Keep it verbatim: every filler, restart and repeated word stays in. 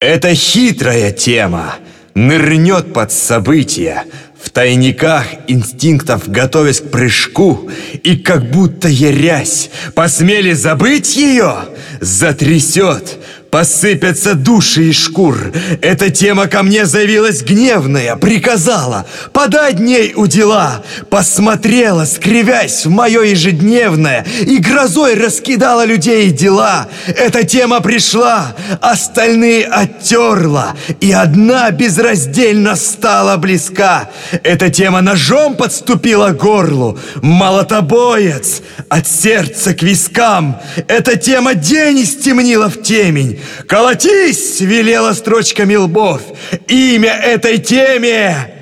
Это хитрая тема, нырнет под события, в тайниках инстинктов готовясь к прыжку, и как будто ярясь, посмели забыть ее, затрясет, посыпятся души из шкур. Эта тема ко мне заявилась гневная, приказала подать дней у дела, посмотрела, скривясь в мое ежедневное, и грозой раскидала людей и дела. Эта тема пришла, остальные оттерла, и одна безраздельно стала близка. Эта тема ножом подступила к горлу, молотобоец от сердца к вискам. Эта тема день истемнила в темень. «Колотись!» — велела строчками лбов. Имя этой теме